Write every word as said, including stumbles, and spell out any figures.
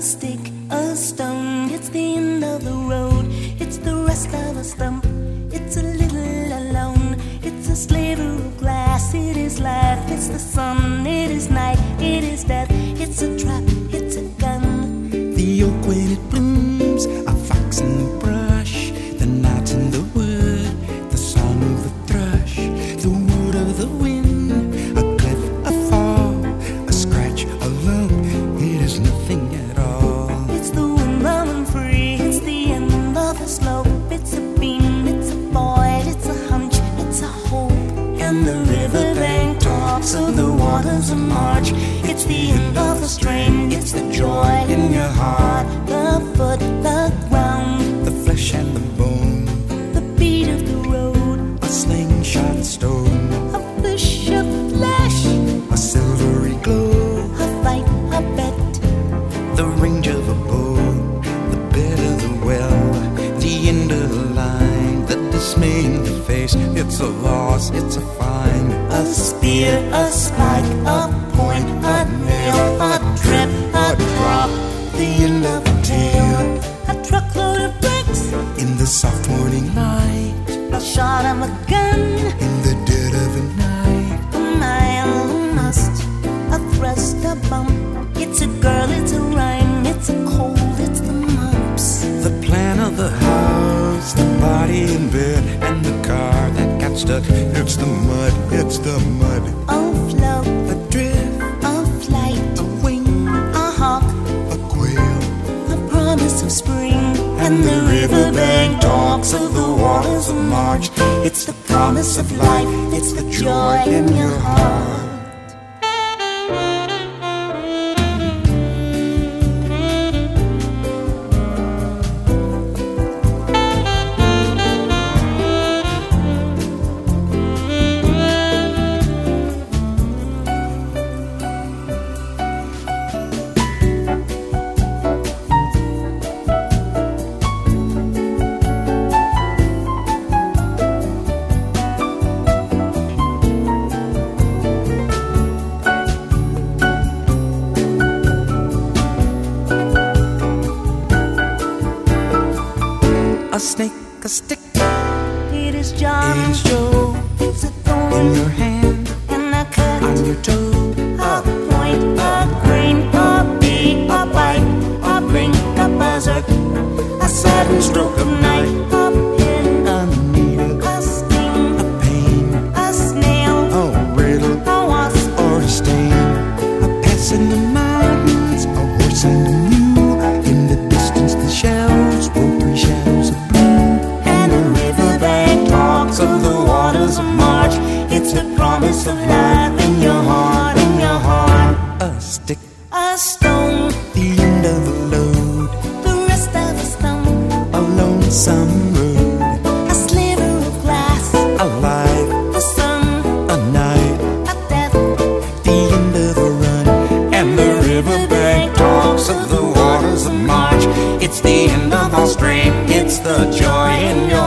stick, a stone, it's the end of the road. It's the rest of a stump, it's a little alone. It's a sliver of glass, it is life. It's the sun, it is night, it is death. It's a trap, it's a gun. The oak when it blooms, a fox in the brush, the night in the wood, the song of the thrush, the wood of the wind, a cliff, a fall, a scratch, a lump. It is nothing at all. It's the wind blowing free, it's the end of the slope. It's a beam, it's a void, it's a hunch, it's a hope. And the riverbank talks of the waters of March. It's the end of the strain, it's the joy in your heart. The foot, the ground, The flesh and the bone, the beat of the road. a slingshot stone, A fish, a flash, a silvery glow, a fight, a bet. the range of a bow, the bed of the well, the end of the line, the dismay in the face. It's a loss, it's a find. A spear, a spike, a point, a nail, a trip, a drop, the end of a tale. A truckload of bricks, In the soft morning light, a shot of a gun, in the dead of the night, a mile, a must, a thrust, a bump. It's a girl, it's a rhyme, it's a cold, it's the mumps. the plan of the house, the body in bed, and the car that got stuck. It's the mud, it's the mud. A float, A drift, a flight, a wing, a hawk, a quail, a promise of spring. And the riverbank talks of the waters of March. It's the promise of life, it's the joy in your heart. a snake, a stick, It is John, it is Joe, it's a in thorn your hand, and a cut. on your toe, A point, a grain, a bee, a bite, a blink, a buzzard, a sudden stroke of night, a pin, a needle, a sting, a pain, a snail, a riddle, a wasp, or a stain, a pass in the mountains, a horse and a mule, in the distance the shells, rotary shadows of blue, and the riverbank talks of the waters of March. It's the promise of life in your heart, in your heart. a stick, A stone, the end of a load, the rest of a stump, a lonesome road, a sliver of glass, a life, the sun, a night, a death. the end of a run, And the riverbank talks of the waters of March. It's the end of our strain, it's the joy in your